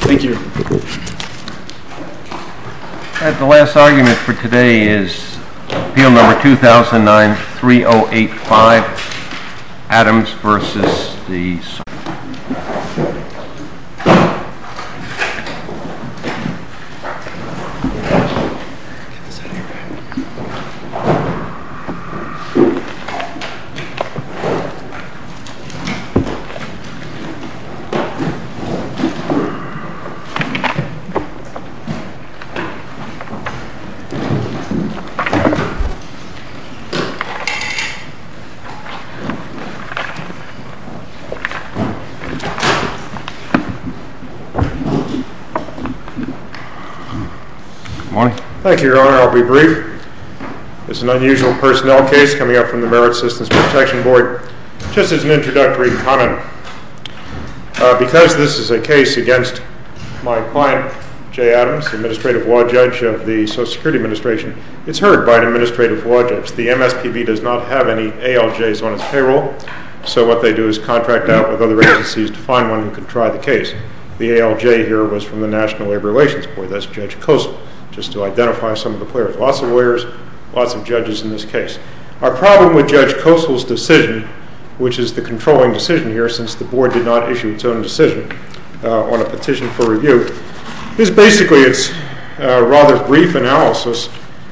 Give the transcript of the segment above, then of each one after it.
Thank you. The last argument for today is appeal number 2009-3085, Adams versus the... Thank you, Your Honor. I'll be brief. It's an unusual personnel case coming up from the Merit Systems Protection Board. Just as an introductory comment, because this is a case against my client, Jay Adams, Administrative Law Judge of the Social Security Administration, it's heard by an Administrative Law Judge. The MSPB does not have any ALJs on its payroll, so what they do is contract out with other agencies to find one who can try the case. The ALJ here was from the National Labor Relations Board. That's Judge Kosel, just to identify some of the players. Lots of lawyers, lots of judges in this case. Our problem with Judge Kosel's decision, which is the controlling decision here since the board did not issue its own decision on a petition for review, is basically its rather brief analysis.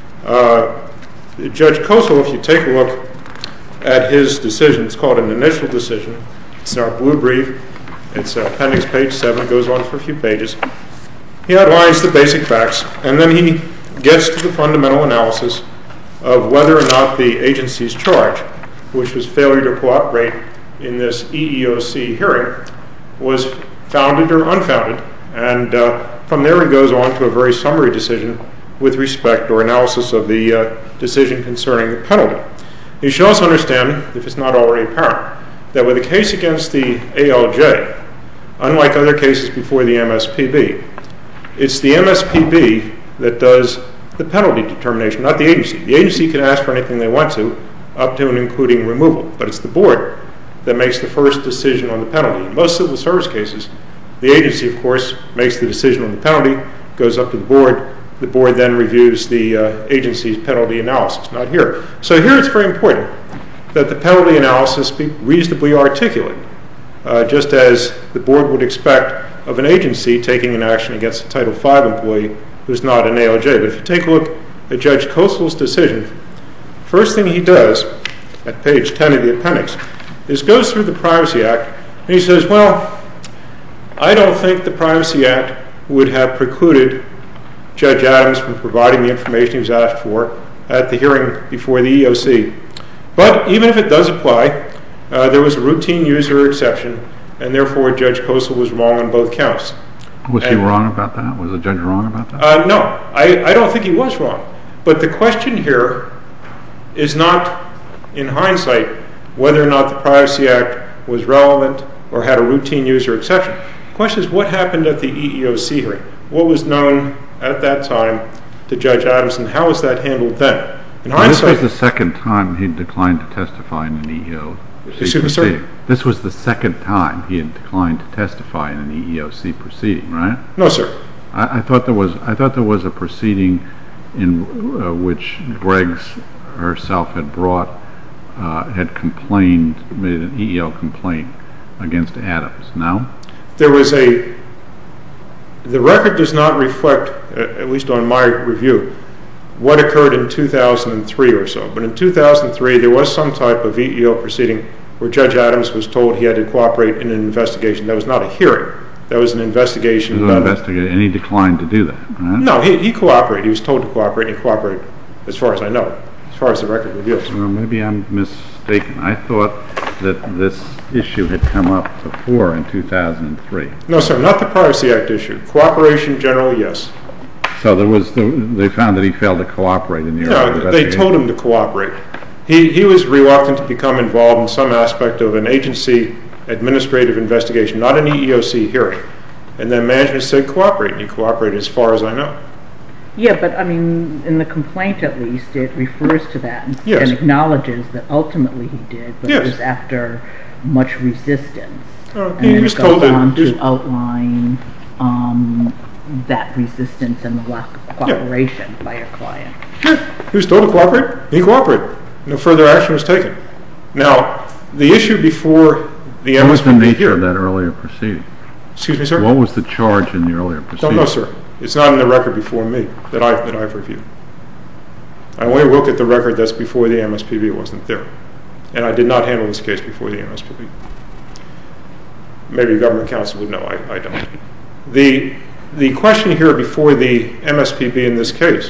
Judge Kosel, if you take a look at his decision, it's called an initial decision. It's in our blue brief. It's appendix page 7. It goes on for a few pages. He outlines the basic facts, and then he gets to the fundamental analysis of whether or not the agency's charge, which was failure to cooperate in this EEOC hearing, was founded or unfounded. And from there he goes on to a very summary decision with respect or analysis of the decision concerning the penalty. You should also understand, if it's not already apparent, that with a case against the ALJ, unlike other cases before the MSPB, it's the MSPB that does the penalty determination, not the agency. The agency can ask for anything they want to, up to and including removal, but it's the board that makes the first decision on the penalty. In most civil service cases, the agency, of course, makes the decision on the penalty, goes up to the board then reviews the agency's penalty analysis, not here. So here it's very important that the penalty analysis be reasonably articulate, just as the board would expect of an agency taking an action against a Title V employee who's not an ALJ. But if you take a look at Judge Kosel's decision, first thing he does at page 10 of the appendix is goes through the Privacy Act, and he says, well, I don't think the Privacy Act would have precluded Judge Adams from providing the information he was asked for at the hearing before the EEOC. But even if it does apply, there was a routine user exception, and therefore Judge Kosel was wrong on both counts. Was he wrong about that? Was the judge wrong about that? No, I don't think he was wrong. But the question here is not, in hindsight, whether or not the Privacy Act was relevant or had a routine user exception. The question is what happened at the EEOC hearing? What was known at that time to Judge Adams, and how was that handled then? In hindsight, this was the second time he declined to testify in an EEOC proceeding. Sorry? This was the second time he had declined to testify in an EEOC proceeding, right? No, sir. I thought there was a proceeding in which Greggs herself had complained, made an EEO complaint against Adams. No? The record does not reflect, at least on my review, what occurred in 2003 or so. But in 2003, there was some type of EEO proceeding where Judge Adams was told he had to cooperate in an investigation. That was not a hearing. That was an investigation. And he declined to do that, right? No, he cooperated. He was told to cooperate, and he cooperated, as far as I know, as far as the record reveals. Well, maybe I'm mistaken. I thought that this issue had come up before in 2003. No, sir, not the Privacy Act issue. Cooperation, generally, yes. So they found that he failed to cooperate in the investigation? No, they told him to cooperate. He was reluctant to become involved in some aspect of an agency administrative investigation, not an EEOC hearing. And then management said cooperate, and he cooperated as far as I know. Yeah, but I mean, in the complaint at least, it refers to that and, yes, and acknowledges that ultimately he did, but yes, it was after much resistance. And then he was it goes told on to outline that resistance and the lack of cooperation by your client. He was told to cooperate. He cooperated. No further action was taken. Now, the issue before the MSPB What was the nature of that earlier proceeding? Excuse me, sir? What was the charge in the earlier proceeding? Don't know, sir. It's not in the record before me that I've reviewed. I only look at the record that's before the MSPB. It wasn't there. And I did not handle this case before the MSPB. Maybe government counsel would know. I don't. The question here before the MSPB in this case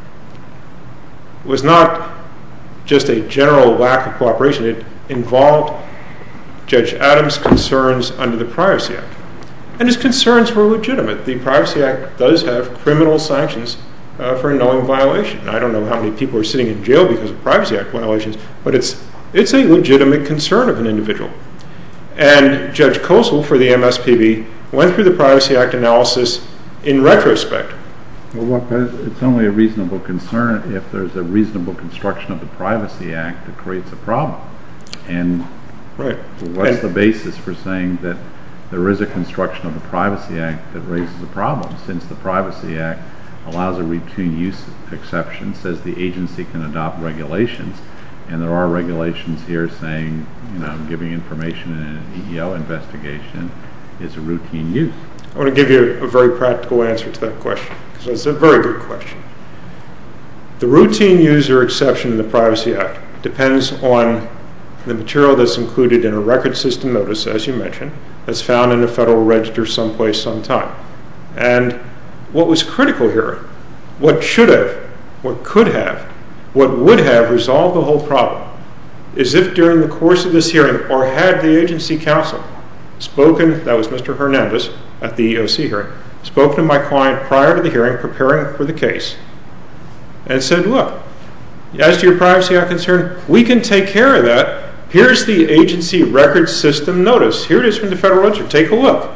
was not just a general lack of cooperation. It involved Judge Adams' concerns under the Privacy Act. And his concerns were legitimate. The Privacy Act does have criminal sanctions for a knowing violation. I don't know how many people are sitting in jail because of Privacy Act violations, but it's a legitimate concern of an individual. And Judge Kosel for the MSPB went through the Privacy Act analysis in retrospect. Well, it's only a reasonable concern if there's a reasonable construction of the Privacy Act that creates a problem. And right. What's the basis for saying that there is a construction of the Privacy Act that raises a problem, since the Privacy Act allows a routine use exception, says the agency can adopt regulations, and there are regulations here saying, giving information in an EEO investigation is a routine use. I want to give you a very practical answer to that question, because it's a very good question. The routine user exception in the Privacy Act depends on the material that's included in a record system notice, as you mentioned, that's found in the Federal Register someplace, sometime. And what was critical here, what should have, what could have, what would have resolved the whole problem, is if during the course of this hearing, or had the agency counsel spoken, that was Mr. Hernandez at the EEOC hearing, spoken to my client prior to the hearing, preparing for the case, and said, look, as to your Privacy Act concern, we can take care of that. Here's the agency record system notice. Here it is from the Federal Register. Take a look.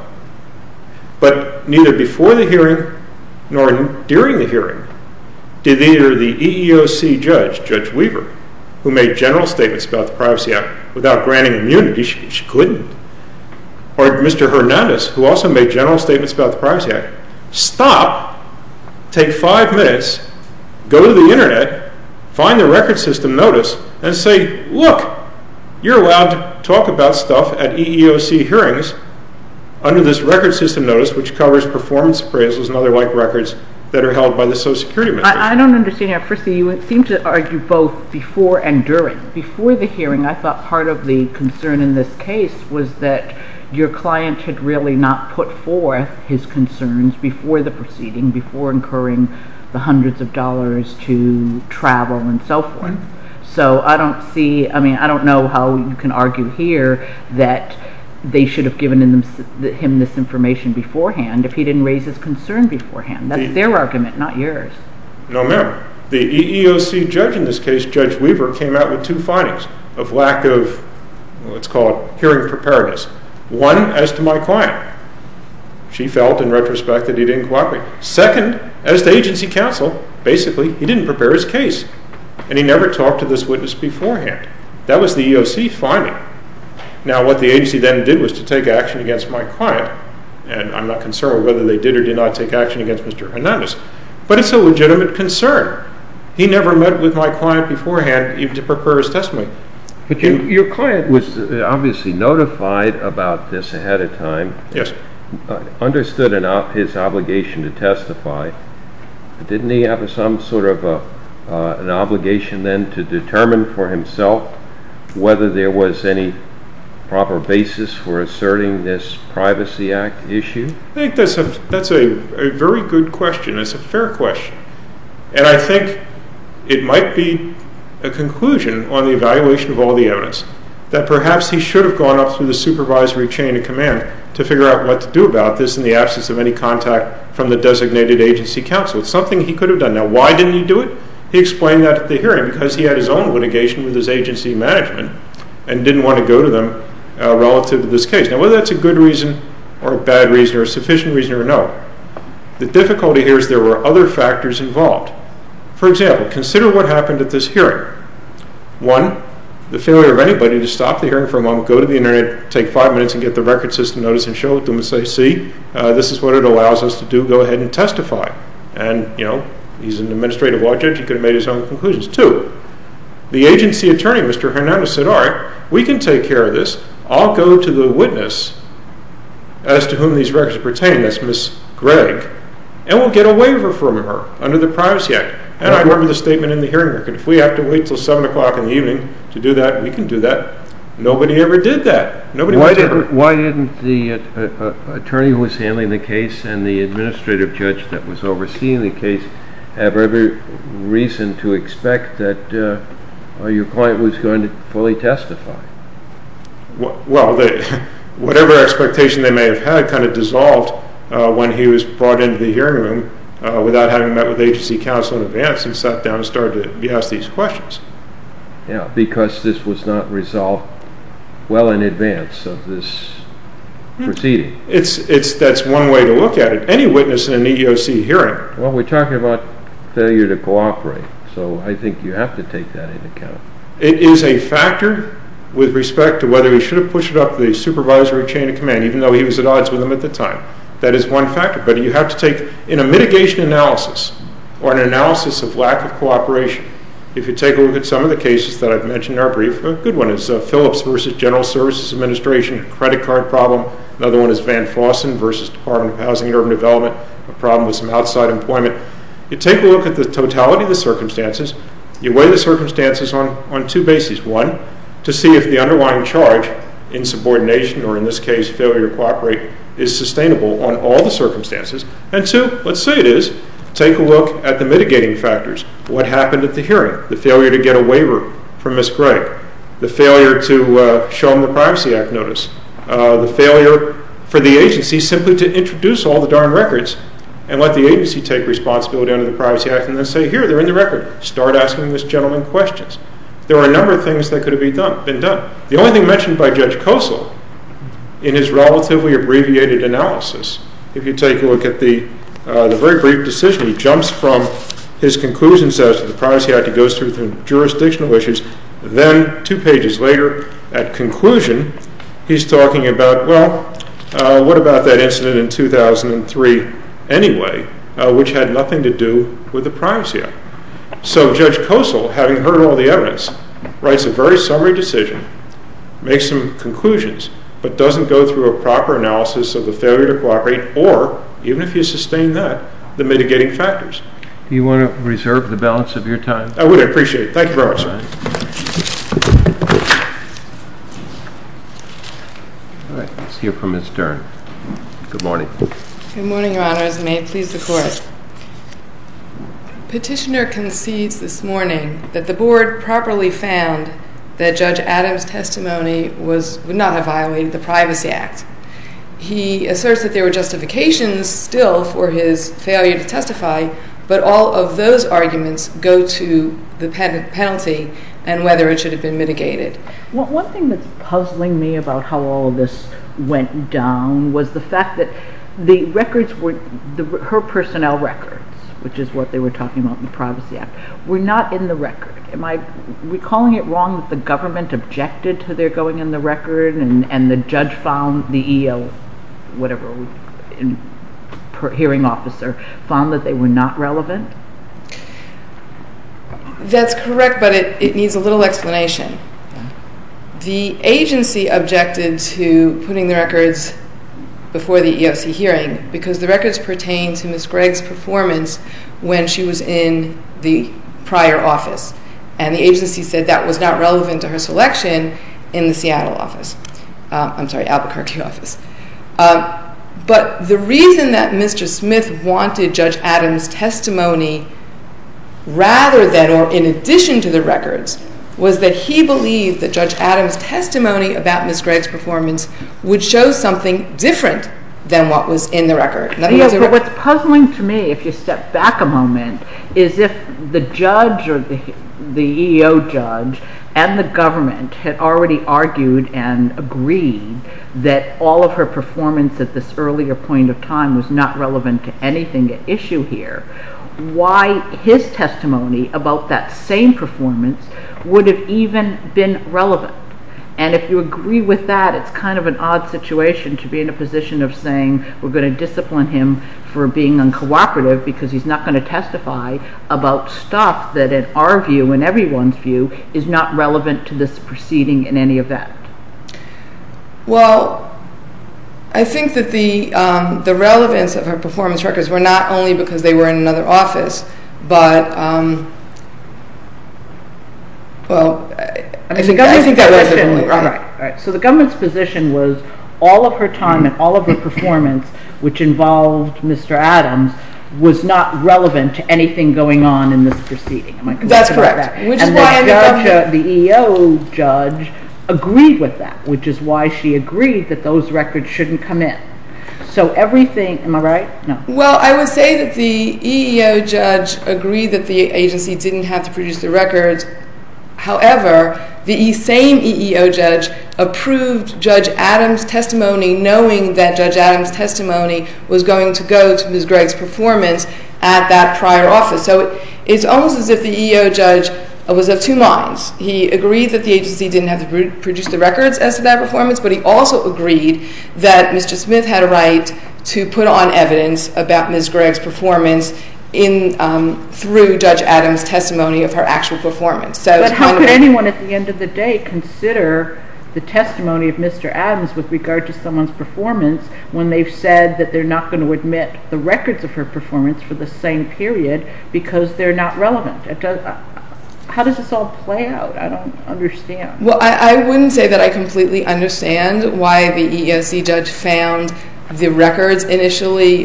But neither before the hearing nor during the hearing did either the EEOC judge, Judge Weaver, who made general statements about the Privacy Act without granting immunity, she couldn't, or Mr. Hernandez, who also made general statements about the Privacy Act, stop, take 5 minutes, go to the internet, find the record system notice, and say, look, you're allowed to talk about stuff at EEOC hearings under this record system notice, which covers performance appraisals and other like records that are held by the Social Security Administration. I don't understand here. Firstly, you seem to argue both before and during. Before the hearing, I thought part of the concern in this case was that your client had really not put forth his concerns before the proceeding, before incurring the hundreds of dollars to travel and so forth. So I don't know how you can argue here that they should have given him this information beforehand if he didn't raise his concern beforehand. That's their argument, not yours. No, ma'am. The EEOC judge in this case, Judge Weaver, came out with 2 findings of lack of, let's call it, hearing preparedness. One, as to my client. She felt, in retrospect, that he didn't cooperate. Second, as to agency counsel, basically, he didn't prepare his case. And he never talked to this witness beforehand. That was the EEOC finding. Now, what the agency then did was to take action against my client, and I'm not concerned with whether they did or did not take action against Mr. Hernandez, but it's a legitimate concern. He never met with my client beforehand even to prepare his testimony. But your client was obviously notified about this ahead of time. Yes. Understood his obligation to testify. Didn't he have some sort of an obligation then to determine for himself whether there was any proper basis for asserting this Privacy Act issue? I think that's a very good question. It's a fair question. And I think it might be a conclusion on the evaluation of all the evidence that perhaps he should have gone up through the supervisory chain of command to figure out what to do about this in the absence of any contact from the designated agency counsel. It's something he could have done. Now, why didn't he do it? He explained that at the hearing because he had his own litigation with his agency management and didn't want to go to them relative to this case. Now, whether that's a good reason or a bad reason or a sufficient reason or no, the difficulty here is there were other factors involved. For example, consider what happened at this hearing. One, the failure of anybody to stop the hearing for a moment, go to the internet, take 5 minutes and get the record system notice and show it to them and say, see, this is what it allows us to do, go ahead and testify. And, he's an administrative law judge, he could have made his own conclusions. 2, the agency attorney, Mr. Hernandez, said, all right, we can take care of this. I'll go to the witness as to whom these records pertain, that's Ms. Gregg, and we'll get a waiver from her under the Privacy Act. And I remember the statement in the hearing record, if we have to wait till 7 o'clock in the evening to do that, we can do that. Nobody ever did that. Why didn't the attorney who was handling the case and the administrative judge that was overseeing the case have every reason to expect that your client was going to fully testify? Well, whatever expectation they may have had kind of dissolved when he was brought into the hearing room without having met with agency counsel in advance and sat down and started to be asked these questions. Yeah, because this was not resolved well in advance of this proceeding. That's one way to look at it. Any witness in an EEOC hearing. Well, we're talking about failure to cooperate, so I think you have to take that into account. It is a factor with respect to whether he should have pushed it up the supervisory chain of command, even though he was at odds with them at the time. That is one factor. But you have to take, in a mitigation analysis, or an analysis of lack of cooperation, if you take a look at some of the cases that I've mentioned in our brief, a good one is Phillips versus General Services Administration, a credit card problem. Another one is Van Fossen versus Department of Housing and Urban Development, a problem with some outside employment. You take a look at the totality of the circumstances. You weigh the circumstances on 2 bases. 1, to see if the underlying charge, insubordination, or in this case, failure to cooperate, is sustainable on all the circumstances. And 2, let's say it is, take a look at the mitigating factors. What happened at the hearing? The failure to get a waiver from Ms. Gregg. The failure to show them the Privacy Act notice. The failure for the agency simply to introduce all the darn records and let the agency take responsibility under the Privacy Act and then say, here, they're in the record. Start asking this gentleman questions. There are a number of things that could have been done. The only thing mentioned by Judge Kosel in his relatively abbreviated analysis, if you take a look at the very brief decision, he jumps from his conclusions as to the Privacy Act, he goes through the jurisdictional issues. Then 2 pages later, at conclusion, he's talking about, well, what about that incident in 2003 anyway, which had nothing to do with the Privacy Act. So Judge Kosel, having heard all the evidence, writes a very summary decision, makes some conclusions, but doesn't go through a proper analysis of the failure to cooperate or, even if you sustain that, the mitigating factors. Do you want to reserve the balance of your time? I would appreciate it. Thank you very much, sir. All right, let's hear from Ms. Stern. Good morning. Good morning, Your Honors. May it please the Court. Petitioner concedes this morning that the Board properly found that Judge Adams' testimony would not have violated the Privacy Act. He asserts that there were justifications still for his failure to testify, but all of those arguments go to the penalty and whether it should have been mitigated. Well, one thing that's puzzling me about how all of this went down was the fact that the records were, her personnel records, which is what they were talking about in the Privacy Act, were not in the record. Am I recalling it wrong that the government objected to their going in the record and the judge found the EO, whatever, hearing officer, found that they were not relevant? That's correct, but it needs a little explanation. The agency objected to putting the records before the EOC hearing because the records pertain to Ms. Gregg's performance when she was in the prior office. And the agency said that was not relevant to her selection in the Seattle office. Albuquerque office. But the reason that Mr. Smith wanted Judge Adams' testimony rather than or in addition to the records was that he believed that Judge Adams' testimony about Ms. Gregg's performance would show something different than what was in the record. But what's puzzling to me, if you step back a moment, is if the judge or the EEO judge and the government had already argued and agreed that all of her performance at this earlier point of time was not relevant to anything at issue here, why his testimony about that same performance would have even been relevant. And if you agree with that, it's kind of an odd situation to be in a position of saying we're going to discipline him for being uncooperative because he's not going to testify about stuff that in our view, in everyone's view, is not relevant to this proceeding in any event. Well, I think that the relevance of her performance records were not only because they were in another office, but I think that was the ruling, right. So the government's position was all of her time and all of her performance, which involved Mr. Adams, was not relevant to anything going on in this proceeding. Am I correct? That's correct. That? Which is and why the EEO judge agreed with that, which is why she agreed that those records shouldn't come in. So everything, am I right? No. Well, I would say that the EEO judge agreed that the agency didn't have to produce the records. However, the same EEO judge approved Judge Adams' testimony, knowing that Judge Adams' testimony was going to go to Ms. Gregg's performance at that prior office. So it's almost as if the EEO judge was of two minds. He agreed that the agency didn't have to produce the records as to that performance, but he also agreed that Mr. Smith had a right to put on evidence about Ms. Gregg's performance through Judge Adams' testimony of her actual performance. So but how could anyone at the end of the day consider the testimony of Mr. Adams with regard to someone's performance when they've said that they're not going to admit the records of her performance for the same period because they're not relevant? How does this all play out? I don't understand. Well, I wouldn't say that I completely understand why the EEOC judge found the records initially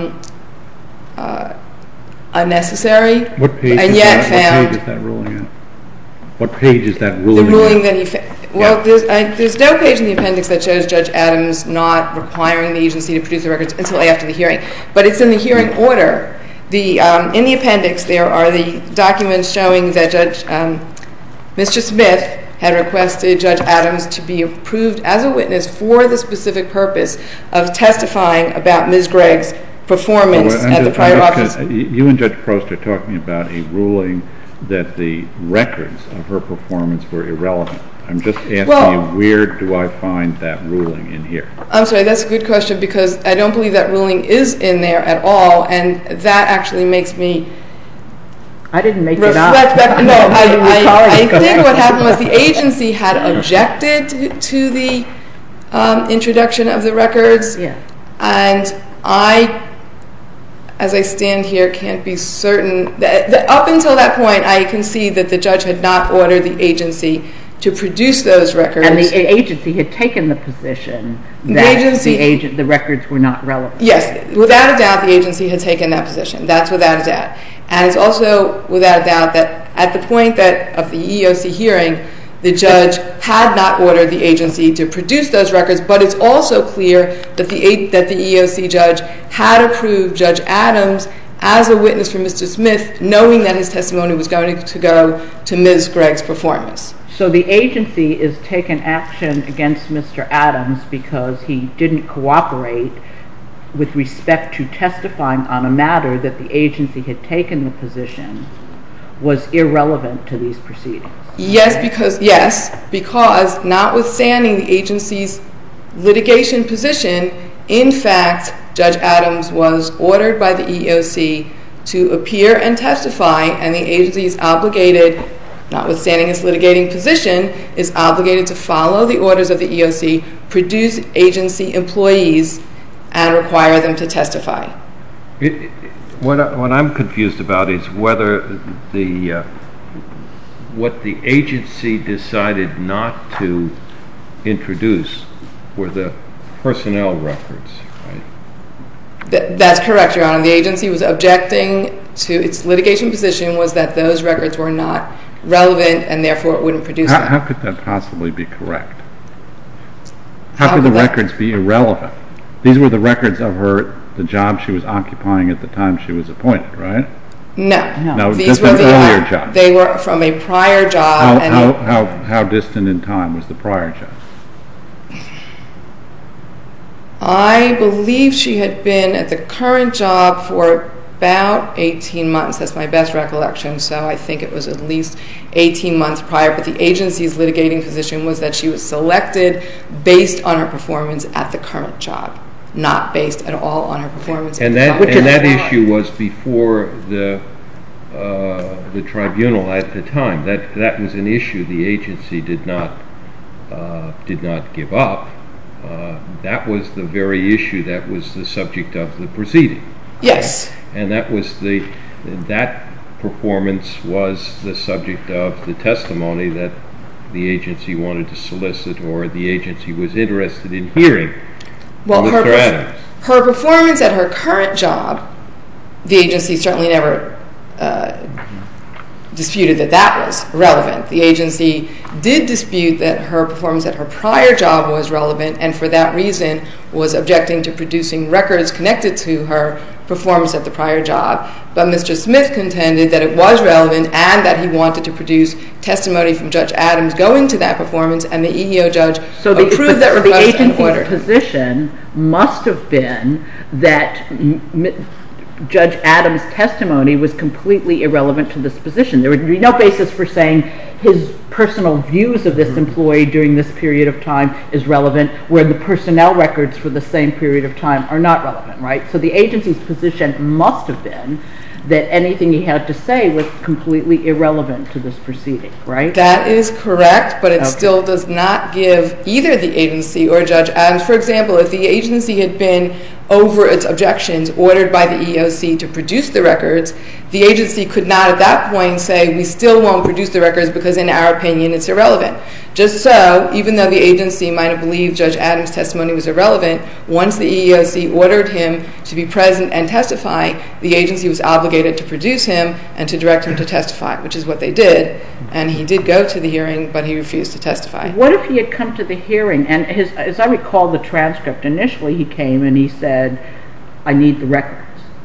unnecessary. What page and is yet that? found What page is that ruling at? What page is that ruling? The ruling that he found. Well, there's no page in the appendix that shows Judge Adams not requiring the agency to produce the records until after the hearing. But it's in the hearing order. In the appendix, there are the documents showing that Mr. Smith had requested Judge Adams to be approved as a witness for the specific purpose of testifying about Ms. Gregg's performance at the prior office. You and Judge Prost are talking about a ruling that the records of her performance were irrelevant. I'm just asking you, where do I find that ruling in here? I'm sorry, that's a good question because I don't believe that ruling is in there at all, and that actually makes me I didn't make it up. No, I think what happened was the agency had objected to the introduction of the records, and I, as I stand here, can't be certain. Up until that point, I can see that the judge had not ordered the agency to produce those records. And the agency had taken the position that the records were not relevant. Yes, without a doubt, the agency had taken that position. That's without a doubt. And it's also without a doubt that at the point of the EEOC hearing, the judge had not ordered the agency to produce those records, but it's also clear that the EEOC judge had approved Judge Adams as a witness for Mr. Smith, knowing that his testimony was going to go to Ms. Gregg's performance. So the agency is taking action against Mr. Adams because he didn't cooperate with respect to testifying on a matter that the agency had taken the position was irrelevant to these proceedings. Yes, because notwithstanding the agency's litigation position, in fact, Judge Adams was ordered by the EEOC to appear and testify, and the agency is obligated, notwithstanding its litigating position, is obligated to follow the orders of the EEOC, produce agency employees, and require them to testify. What I'm confused about is whether what the agency decided not to introduce were the personnel records, right? That's correct, Your Honor. The agency was objecting to its litigation position was that those records were not relevant and therefore it wouldn't produce them. How could that possibly be correct? How could the records be irrelevant? These were the records of the job she was occupying at the time she was appointed, right? No, These just were an the earlier job. They were from a prior job. How distant in time was the prior job? I believe she had been at the current job for about 18 months. That's my best recollection. So I think it was at least 18 months prior. But the agency's litigating position was that she was selected based on her performance at the current job, not based at all on her performance. And that issue was before the tribunal at the time. That was an issue the agency did not give up. That was the very issue that was the subject of the proceeding. Yes. And that performance was the subject of the testimony that the agency wanted to solicit, or the agency was interested in hearing from Mr. Adams. Her performance at her current job, the agency certainly never disputed that was relevant. The agency did dispute that her performance at her prior job was relevant, and for that reason was objecting to producing records connected to her performance at the prior job. But Mr. Smith contended that it was relevant and that he wanted to produce testimony from Judge Adams going to that performance, and the EEO judge approved that request and ordered. The agency's position must have been that Judge Adams' testimony was completely irrelevant to this position. There would be no basis for saying his personal views of this employee during this period of time is relevant, where the personnel records for the same period of time are not relevant, right? So the agency's position must have been that anything he had to say was completely irrelevant to this proceeding, right? That is correct, but it still does not give either the agency or Judge Adams. For example, if the agency had been over its objections ordered by the EEOC to produce the records, the agency could not at that point say, we still won't produce the records because in our opinion it's irrelevant. Just so, even though the agency might have believed Judge Adams' testimony was irrelevant, once the EEOC ordered him to be present and testify, the agency was obligated to produce him and to direct him to testify, which is what they did. And he did go to the hearing, but he refused to testify. What if he had come to the hearing, and as I recall the transcript, initially he came and he said, I need the records.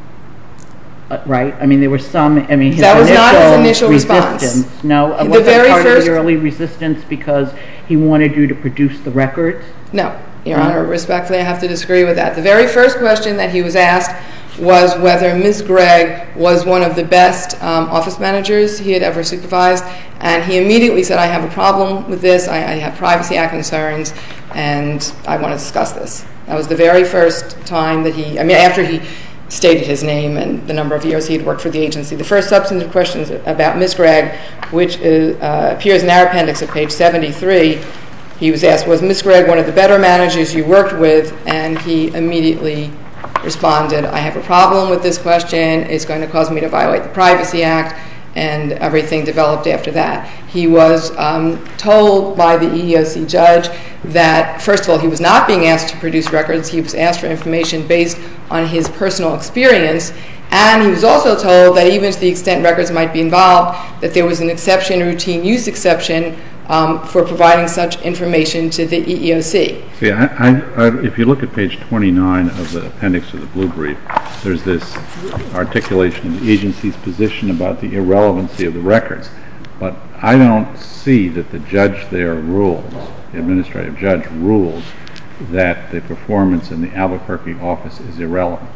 Right? I mean, there was some, I mean, that was not his initial response. No, it wasn't part of the early resistance because he wanted you to produce the records? No, Your Honor, respectfully I have to disagree with that. The very first question that he was asked was whether Ms. Gregg was one of the best office managers he had ever supervised, and he immediately said, I have a problem with this, I have Privacy Act concerns, and I want to discuss this. That was the very first time that he, I mean, after he stated his name and the number of years he had worked for the agency. The first substantive questions about Ms. Gregg, which appears in our appendix at page 73, he was asked, was Ms. Gregg one of the better managers you worked with? And he immediately responded, I have a problem with this question. It's going to cause me to violate the Privacy Act, and everything developed after that. He was told by the EEOC judge that, first of all, he was not being asked to produce records. He was asked for information based on his personal experience, and he was also told that even to the extent records might be involved, that there was an exception, a routine use exception, for providing such information to the EEOC. See, if you look at page 29 of the appendix of the blue brief, there's this articulation of the agency's position about the irrelevancy of the records. But I don't see that the judge there rules, the administrative judge rules, that the performance in the Albuquerque office is irrelevant.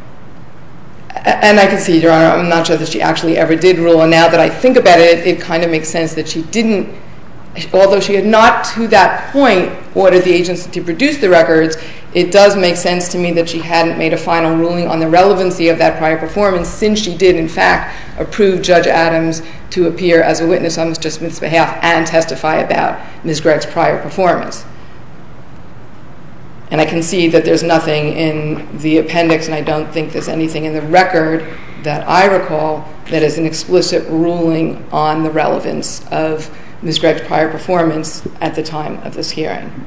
And I can see, Your Honor, I'm not sure that she actually ever did rule, and now that I think about it, it kind of makes sense that she didn't, although she had not to that point ordered the agency to produce the records, it does make sense to me that she hadn't made a final ruling on the relevancy of that prior performance, since she did, in fact, approve Judge Adams to appear as a witness on Mr. Smith's behalf and testify about Ms. Gregg's prior performance. And I can see that there's nothing in the appendix, and I don't think there's anything in the record that I recall that is an explicit ruling on the relevance of Ms. Gregg's prior performance at the time of this hearing.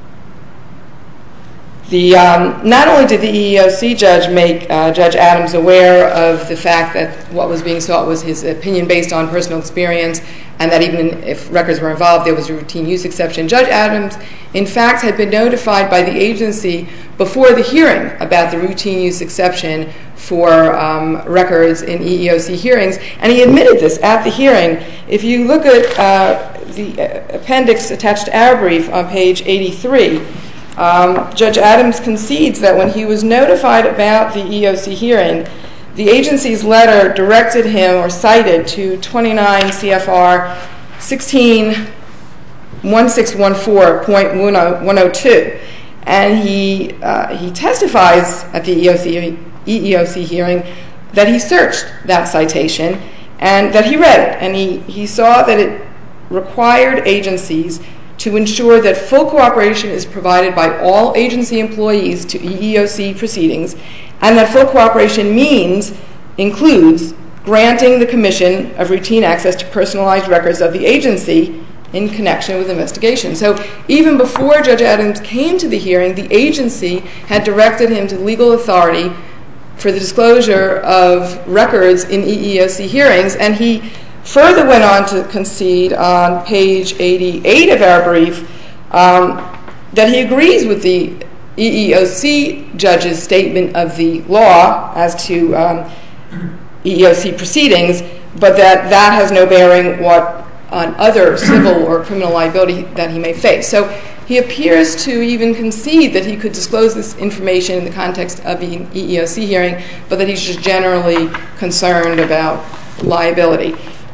Not only did the EEOC judge make Judge Adams aware of the fact that what was being sought was his opinion based on personal experience and that even if records were involved, there was a routine use exception. Judge Adams, in fact, had been notified by the agency before the hearing about the routine use exception for records in EEOC hearings, and he admitted this at the hearing. If you look at the appendix attached to our brief on page 83, Judge Adams concedes that when he was notified about the EEOC hearing, the agency's letter directed him or cited to 29 CFR 161614.102, and he testifies at the EEOC hearing that he searched that citation and that he read it, and he saw that it required agencies to ensure that full cooperation is provided by all agency employees to EEOC proceedings, and that full cooperation includes granting the Commission of routine access to personalized records of the agency in connection with investigation. So even before Judge Adams came to the hearing, the agency had directed him to legal authority for the disclosure of records in EEOC hearings, and he further went on to concede on page 88 of our brief that he agrees with the EEOC judge's statement of the law as to EEOC proceedings, but that has no bearing on other civil or criminal liability that he may face. So he appears to even concede that he could disclose this information in the context of the EEOC hearing, but that he's just generally concerned about liability.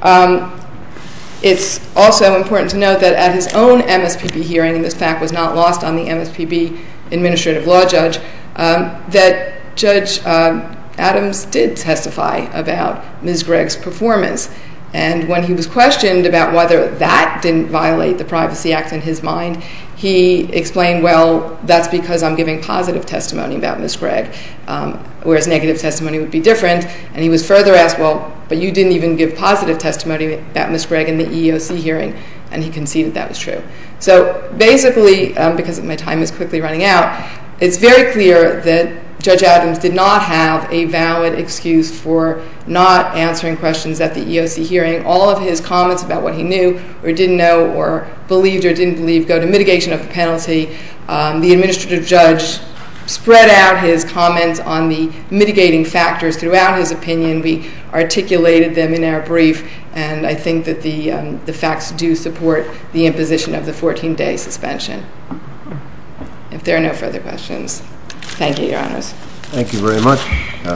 It's also important to note that at his own MSPB hearing, and this fact was not lost on the MSPB administrative law judge, that Judge Adams did testify about Ms. Gregg's performance. And when he was questioned about whether that didn't violate the Privacy Act in his mind, he explained, well, that's because I'm giving positive testimony about Ms. Gregg, whereas negative testimony would be different. And he was further asked, well, but you didn't even give positive testimony about Ms. Gregg in the EEOC hearing, and he conceded that was true. So basically, because my time is quickly running out, it's very clear that Judge Adams did not have a valid excuse for not answering questions at the EEOC hearing. All of his comments about what he knew or didn't know or believed or didn't believe go to mitigation of the penalty. The administrative judge spread out his comments on the mitigating factors throughout his opinion. We articulated them in our brief, and I think that the facts do support the imposition of the 14-day suspension. If there are no further questions, thank you, Your Honors. Thank you very much.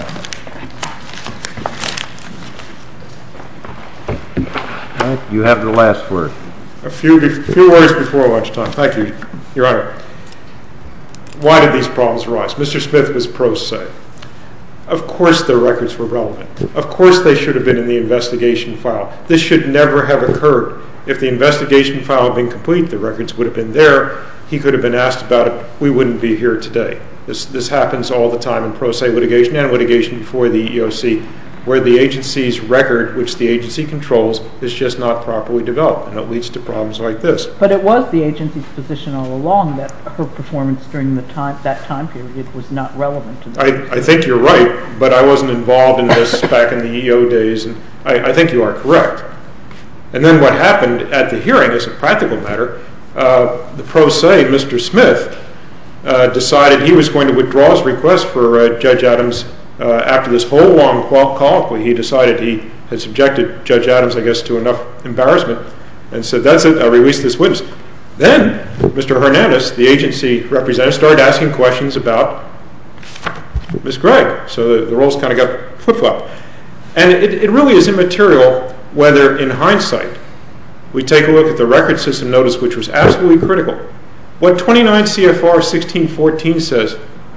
You have the last word. A few words before lunchtime. Thank you, Your Honor. Why did these problems arise? Mr. Smith was pro se. Of course the records were relevant. Of course they should have been in the investigation file. This should never have occurred. If the investigation file had been complete, the records would have been there. He could have been asked about it. We wouldn't be here today. This happens all the time in pro se litigation and litigation before the EEOC, where the agency's record, which the agency controls, is just not properly developed, and it leads to problems like this. But it was the agency's position all along that her performance during that time period was not relevant to that. I think you're right, but I wasn't involved in this back in the EEO days, and I think you are correct. And then what happened at the hearing, as a practical matter, the pro se, Mr. Smith, decided he was going to withdraw his request for Judge Adams. After this whole long colloquy, he decided he had subjected Judge Adams, I guess, to enough embarrassment, and said, that's it, I'll release this witness. Then Mr. Hernandez, the agency representative, started asking questions about Ms. Gregg. So the roles kind of got flip-flopped. And it really is immaterial whether, in hindsight, we take a look at the record system notice, which was absolutely critical. What 29 CFR 1614 says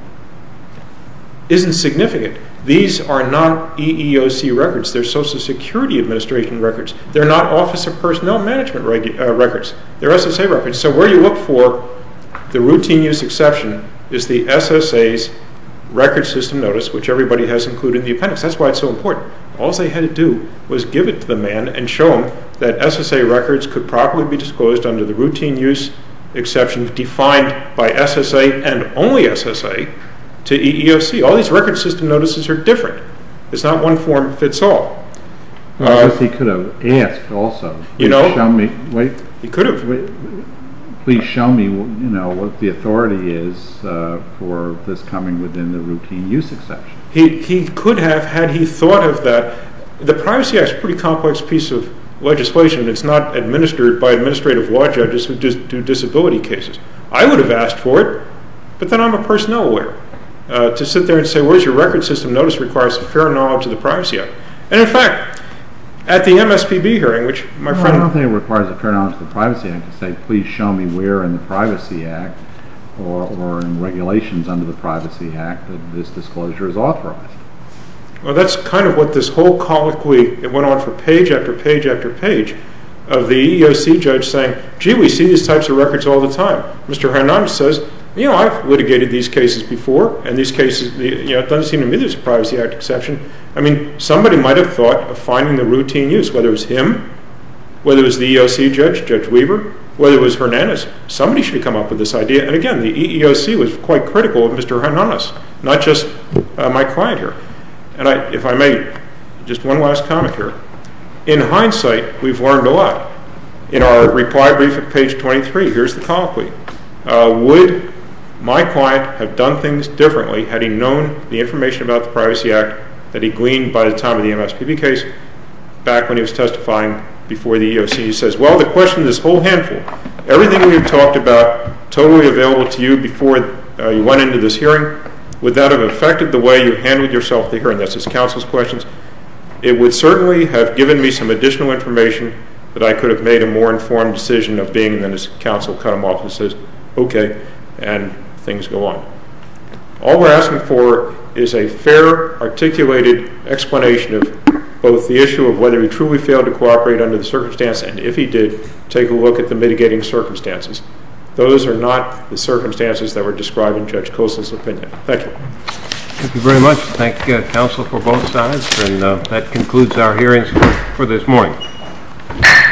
isn't significant. These are not EEOC records. They're Social Security Administration records. They're not Office of Personnel Management records. They're SSA records. So where you look for the routine use exception is the SSA's record system notice, which everybody has included in the appendix. That's why it's so important. All they had to do was give it to the man and show him that SSA records could properly be disclosed under the routine use exception defined by SSA and only SSA to EEOC. All these record system notices are different. It's not one form fits all. I guess he could have asked also. You know, show me. Wait. He could have. Please show me, what the authority is for this coming within the routine use exception. He could have, had he thought of that. The Privacy Act is a pretty complex piece of legislation. It's not administered by administrative law judges who do disability cases. I would have asked for it, but then I'm a personnel lawyer. To sit there and say, where's your record system notice requires a fair knowledge of the Privacy Act. And in fact, at the MSPB hearing, which my friend... I don't think it requires a fair knowledge of the Privacy Act to say, please show me where in the Privacy Act or in regulations under the Privacy Act that this disclosure is authorized. Well, that's kind of what this whole colloquy, it went on for page after page after page of the EEOC judge saying, gee, we see these types of records all the time. Mr. Hernandez says, I've litigated these cases before, and these cases, it doesn't seem to me there's a Privacy Act exception. I mean, somebody might have thought of finding the routine use, whether it was him, whether it was the EEOC judge, Judge Weaver, whether it was Hernandez. Somebody should have come up with this idea. And again, the EEOC was quite critical of Mr. Hernandez, not just my client here. And if I may, just one last comment here. In hindsight, we've learned a lot. In our reply brief at page 23, here's the colloquy. Would my client have done things differently had he known the information about the Privacy Act that he gleaned by the time of the MSPB case back when he was testifying before the EEOC? He says, well, the question of this whole handful, everything we've talked about, totally available to you before you went into this hearing, would that have affected the way you handled yourself at the hearing? That's his counsel's questions. It would certainly have given me some additional information that I could have made a more informed decision of being, and then his counsel cut him off and says, okay, and things go on. All we're asking for is a fair, articulated explanation of both the issue of whether he truly failed to cooperate under the circumstance, and if he did, take a look at the mitigating circumstances. Those are not the circumstances that were described in Judge Kosel's opinion. Thank you. Thank you very much. Thank counsel for both sides, and that concludes our hearings for this morning.